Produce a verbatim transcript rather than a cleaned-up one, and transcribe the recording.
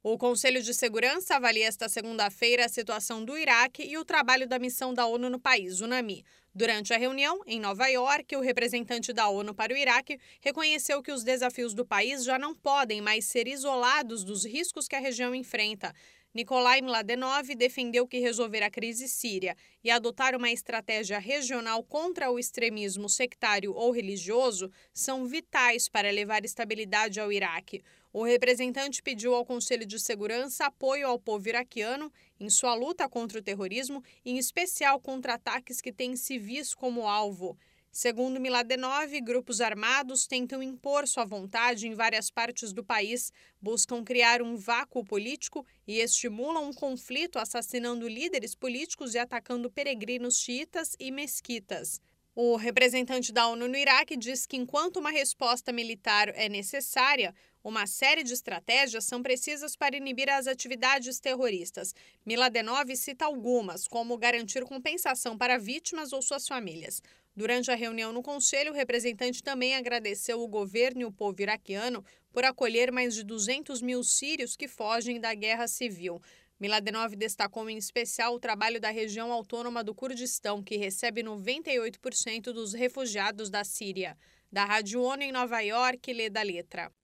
O Conselho de Segurança avalia esta segunda-feira a situação do Iraque e o trabalho da missão da ONU no país, UNAMI. Durante a reunião, em Nova York, o representante da ONU para o Iraque reconheceu que os desafios do país já não podem mais ser isolados dos riscos que a região enfrenta. Nikolai Mladenov defendeu que resolver a crise síria e adotar uma estratégia regional contra o extremismo sectário ou religioso são vitais para levar estabilidade ao Iraque. O representante pediu ao Conselho de Segurança apoio ao povo iraquiano em sua luta contra o terrorismo, em especial contra ataques que têm civis como alvo. Segundo Mladenov, grupos armados tentam impor sua vontade em várias partes do país, buscam criar um vácuo político e estimulam um conflito assassinando líderes políticos e atacando peregrinos xiitas e mesquitas. O representante da ONU no Iraque diz que, enquanto uma resposta militar é necessária, uma série de estratégias são precisas para inibir as atividades terroristas. Mladenov cita algumas, como garantir compensação para vítimas ou suas famílias. Durante a reunião no Conselho, o representante também agradeceu o governo e o povo iraquiano por acolher mais de duzentos mil sírios que fogem da guerra civil. Mladenov destacou em especial o trabalho da região autônoma do Kurdistão, que recebe noventa e oito por cento dos refugiados da Síria. Da Rádio ONU em Nova York, Leda Letra.